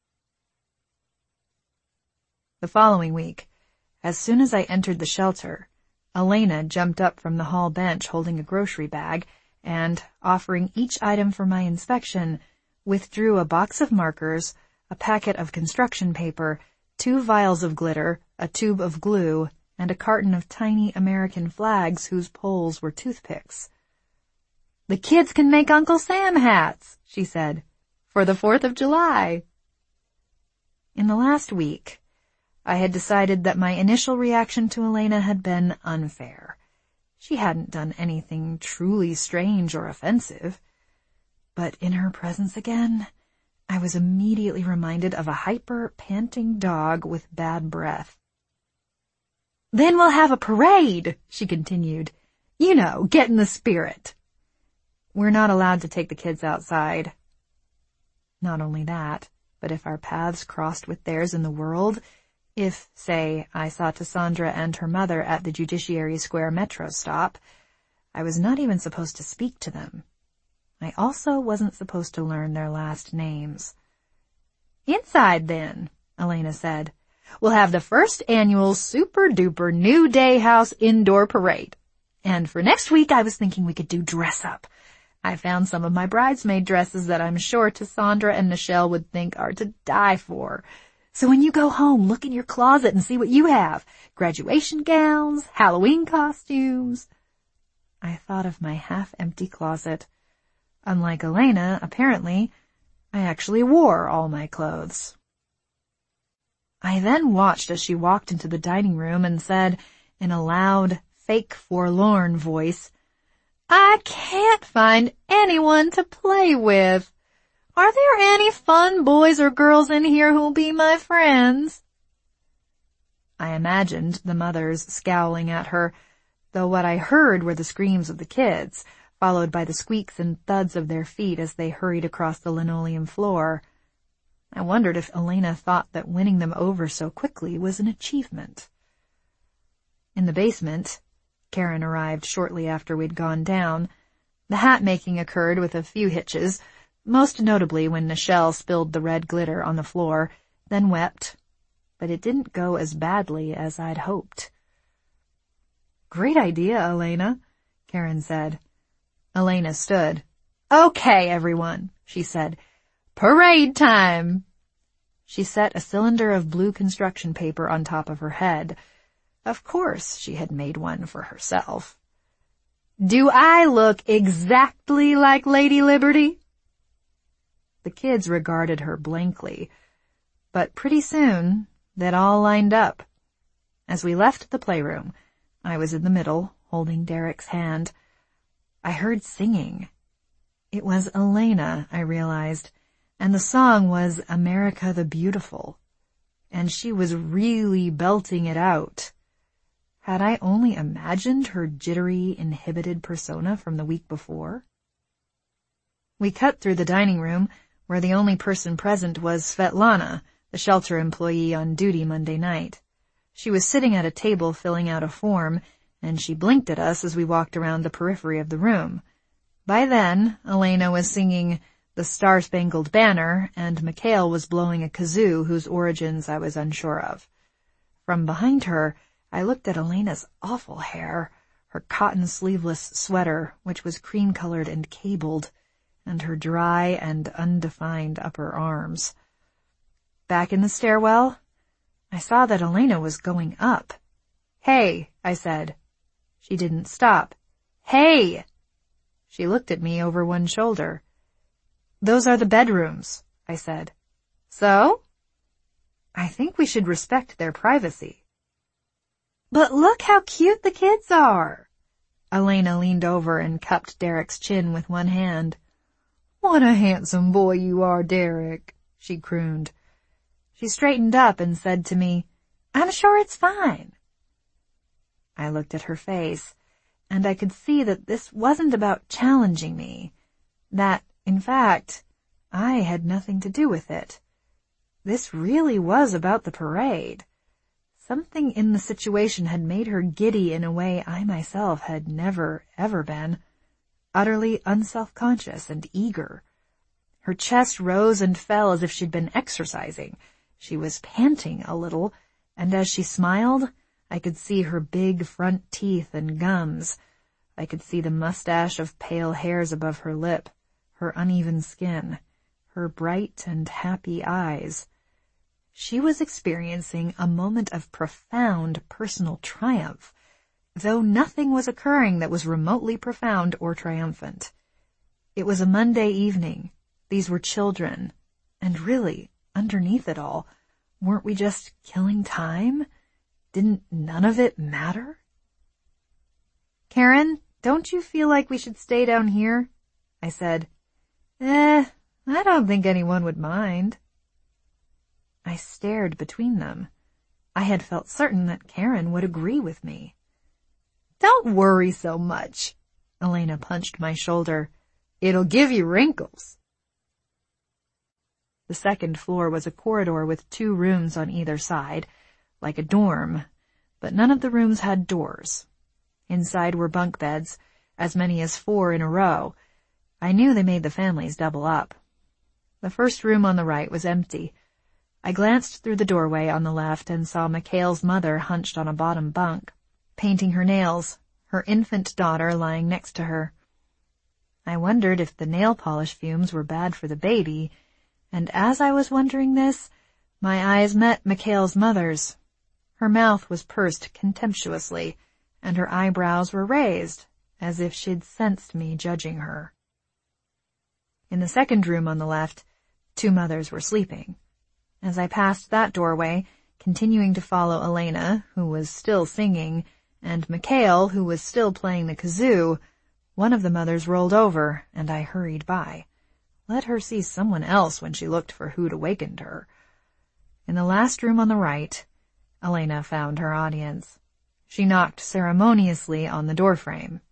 The following week, as soon as I entered the shelter, Elena jumped up from the hall bench holding a grocery bag and, offering each item for my inspection, withdrew a box of markers, a packet of construction paper, two vials of glitter, a tube of glue, and a carton of tiny American flags whose poles were toothpicks. "The kids can make Uncle Sam hats," she said, "for the fourth of July." In the last week, I had decided that my initial reaction to Elena had been unfair. She hadn't done anything truly strange or offensive. But in her presence again, I was immediately reminded of a hyper, panting dog with bad breath. "Then we'll have a parade," she continued. "You know, get in the spirit." We're not allowed to take the kids outside. Not only that, but if our paths crossed with theirs in the world, if, say, I saw Cassandra and her mother at the Judiciary Square metro stop, I was not even supposed to speak to them. I also wasn't supposed to learn their last names. "Inside, then," Elena said. "We'll have the first annual super-duper New Day House indoor parade. And for next week, I was thinking we could do dress-up. I found some of my bridesmaid dresses that I'm sure Cassandra and Nichelle would think are to die for. So when you go home, look in your closet and see what you have. Graduation gowns, Halloween costumes." I thought of my half-empty closet. Unlike Elena, apparently, I actually wore all my clothes. I then watched as she walked into the dining room and said, in a loud, fake, forlorn voice, "I can't find anyone to play with. Are there any fun boys or girls in here who'll be my friends?" I imagined the mothers scowling at her, though what I heard were the screams of the kids, followed by the squeaks and thuds of their feet as they hurried across the linoleum floor. I wondered if Elena thought that winning them over so quickly was an achievement. In the basement, Karen arrived shortly after we'd gone down. The hat-making occurred with a few hitches, most notably when Nichelle spilled the red glitter on the floor, then wept, but it didn't go as badly as I'd hoped. "Great idea, Elena," Karen said. Elena stood. "Okay, everyone," she said. "Parade time!" She set a cylinder of blue construction paper on top of her head. Of course she had made one for herself. "Do I look exactly like Lady Liberty?" The kids regarded her blankly, but pretty soon they'd all lined up, As we left the playroom, I was in the middle, holding Derek's hand. I heard singing. It was Elena, I realized, and the song was America the Beautiful. And she was really belting it out. Had I only imagined her jittery, inhibited persona from the week before? We cut through the dining room, where the only person present was Svetlana, the shelter employee on duty Monday night. She was sitting at a table filling out a form, and she blinked at us as we walked around the periphery of the room. By then, Elena was singing The Star-Spangled Banner, and Mikhail was blowing a kazoo whose origins I was unsure of. From behind her, I looked at Elena's awful hair, her cotton sleeveless sweater, which was cream-colored and cabled, and her dry and undefined upper arms. Back in the stairwell, I saw that Elena was going up. "Hey," I said. She didn't stop. "Hey!" She looked at me over one shoulder. "Those are the bedrooms," I said. "So?" "I think we should respect their privacy." "But look how cute the kids are!" Elena leaned over and cupped Derek's chin with one hand. "What a handsome boy you are, Derek," she crooned. She straightened up and said to me, "I'm sure it's fine." I looked at her face, and I could see that this wasn't about challenging me, that, in fact, I had nothing to do with it. This really was about the parade. Something in the situation had made her giddy in a way I myself had never, ever been, utterly unself-conscious and eager. Her chest rose and fell as if she'd been exercising. She was panting a little, and as she smiled, I could see her big front teeth and gums. I could see the mustache of pale hairs above her lip, her uneven skin, her bright and happy eyes. She was experiencing a moment of profound personal triumph, though nothing was occurring that was remotely profound or triumphant. It was a Monday evening. These were children. And really, underneath it all, weren't we just killing time? Didn't none of it matter? "Karen, don't you feel like we should stay down here?" I said. Eh, I don't think anyone would mind." I stared between them. I had felt certain that Karen would agree with me. "Don't worry so much." Elena punched my shoulder. "It'll give you wrinkles." The second floor was a corridor with two rooms on either side, like a dorm, but none of the rooms had doors. Inside were bunk beds, as many as four in a row. I knew they made the families double up. The first room on the right was empty. I glanced through the doorway on the left and saw Mikhail's mother hunched on a bottom bunk, painting her nails, her infant daughter lying next to her. I wondered if the nail polish fumes were bad for the baby, and as I was wondering this, my eyes met Mikhail's mother's. Her mouth was pursed contemptuously, and her eyebrows were raised, as if she'd sensed me judging her. In the second room on the left, two mothers were sleeping. As I passed that doorway, continuing to follow Elena, who was still singing, and Mikhail, who was still playing the kazoo, one of the mothers rolled over, and I hurried by. Let her see someone else when she looked for who'd awakened her. In the last room on the right, Elena found her audience. She knocked ceremoniously on the doorframe.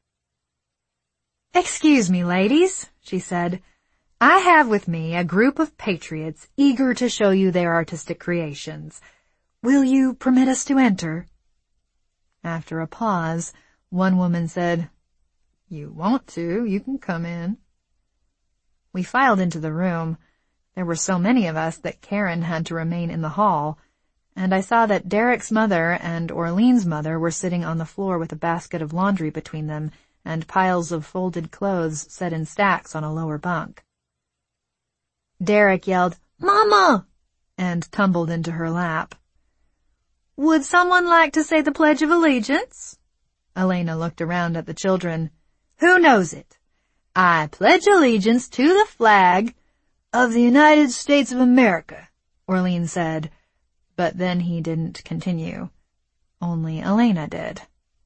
"Excuse me, ladies," she said. "I have with me a group of patriots eager to show you their artistic creations. Will you permit us to enter?" After a pause, one woman said, "You want to, you can come in." We filed into the room. There were so many of us that Karen had to remain in the hall, and I saw that Derek's mother and Orlean's mother were sitting on the floor with a basket of laundry between them and piles of folded clothes set in stacks on a lower bunk. Derek yelled, "Mama!" and tumbled into her lap. "Would someone like to say the Pledge of Allegiance?" Elena looked around at the children. "Who knows it? I pledge allegiance to the flag of the United States of America," Orlean said, but then he didn't continue. only Elena did.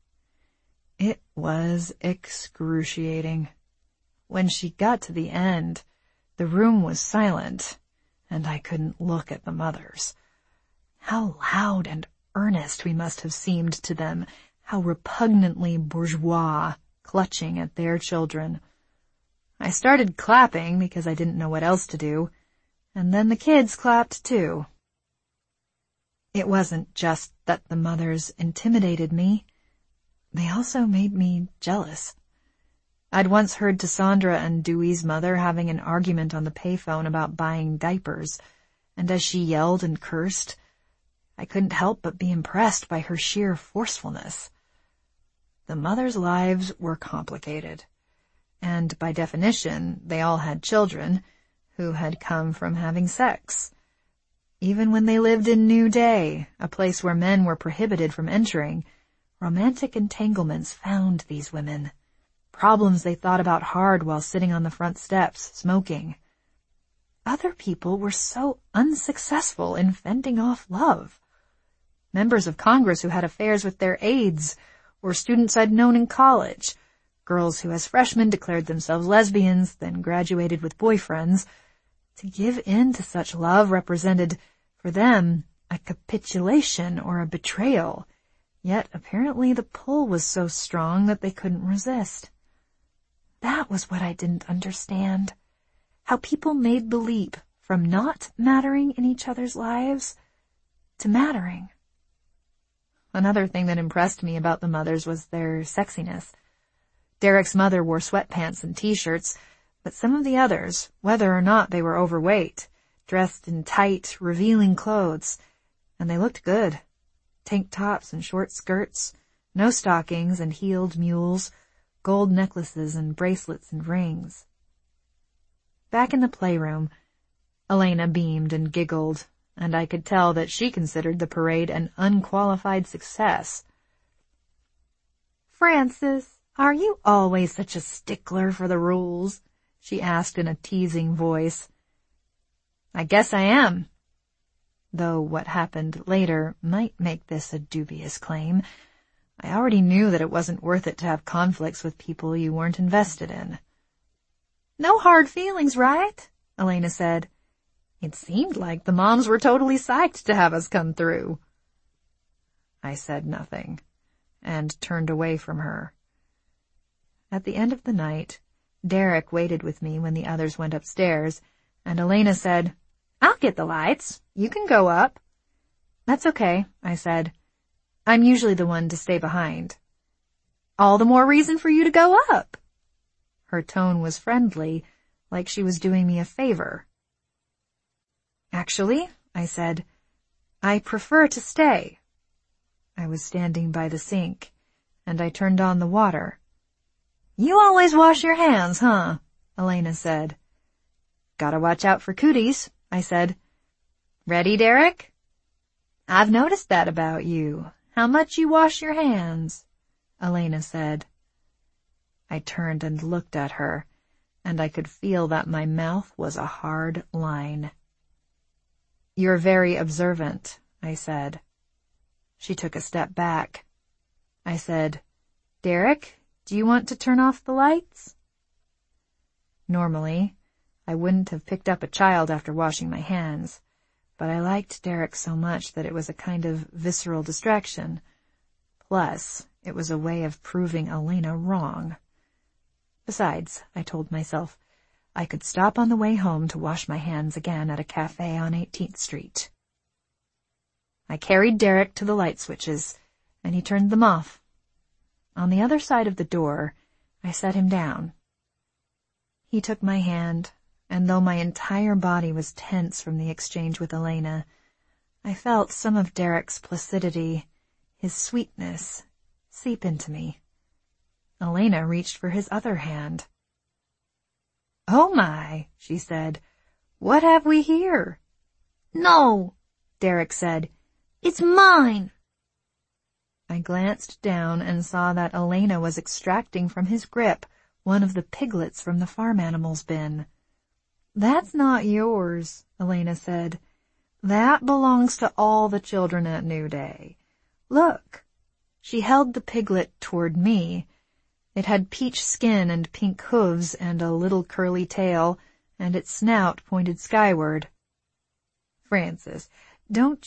It was excruciating. When she got to the end, the room was silent, and I couldn't look at the mothers. How loud and earnest we must have seemed to them, how repugnantly bourgeois, clutching at their children. I started clapping because I didn't know what else to do, and then the kids clapped too. It wasn't just that the mothers intimidated me. They also made me jealous. I'd once heard Cassandra and Dewey's mother having an argument on the payphone about buying diapers, and as she yelled and cursed, I couldn't help but be impressed by her sheer forcefulness. The mothers' lives were complicated, and by definition, they all had children who had come from having sex. Even when they lived in New Day, a place where men were prohibited from entering, romantic entanglements found these women. Problems they thought about hard while sitting on the front steps, smoking. Other people were so unsuccessful in fending off love. Members of Congress who had affairs with their aides, or students I'd known in college, girls who as freshmen declared themselves lesbians, then graduated with boyfriends. To give in to such love represented, for them, a capitulation or a betrayal, yet apparently the pull was so strong that they couldn't resist. That was what I didn't understand. How people made the leap from not mattering in each other's lives to mattering. Another thing that impressed me about the mothers was their sexiness. Derek's mother wore sweatpants and t-shirts, but some of the others, whether or not they were overweight, dressed in tight, revealing clothes, and they looked good. Tank tops and short skirts, no stockings and heeled mules, gold necklaces and bracelets and rings. Back in the playroom, Elena beamed and giggled, and I could tell that she considered the parade an unqualified success. "Francis, are you always such a stickler for the rules?" she asked in a teasing voice. "I guess I am." Though what happened later might make this a dubious claim. I already knew that it wasn't worth it to have conflicts with people you weren't invested in. "No hard feelings, right?" Elena said. "It seemed like the moms were totally psyched to have us come through." I said nothing, and turned away from her. At the end of the night, Derek waited with me when the others went upstairs, and Elena said, "I'll get the lights. You can go up." "That's okay," I said. "I'm usually the one to stay behind." "All the more reason for you to go up." Her tone was friendly, like she was doing me a favor. "Actually," I said, "I prefer to stay." I was standing by the sink, and I turned on the water. "You always wash your hands, huh?" Elena said. "Gotta watch out for cooties," I said. "Ready, Derek?" "I've noticed that about you, how much you wash your hands," Elena said. I turned and looked at her, and I could feel that my mouth was a hard line. "You're very observant," I said. She took a step back. I said, "Derek, do you want to turn off the lights?" Normally, I wouldn't have picked up a child after washing my hands, but I liked Derek so much that it was a kind of visceral distraction. Plus, it was a way of proving Elena wrong. Besides, I told myself, I could stop on the way home to wash my hands again at a cafe on eighteenth street. I carried Derek to the light switches, and he turned them off. On the other side of the door, I set him down. He took my hand, and though my entire body was tense from the exchange with Elena, I felt some of Derek's placidity, his sweetness, seep into me. Elena reached for his other hand. "Oh my," she said, "what have we here?" "No," Derek said, "it's mine." I glanced down and saw that Elena was extracting from his grip one of the piglets from the farm animals bin. "That's not yours," Elena said. "That belongs to all the children at New Day. Look." She held the piglet toward me. It had peach skin and pink hooves and a little curly tail, and its snout pointed skyward. "Francis, don't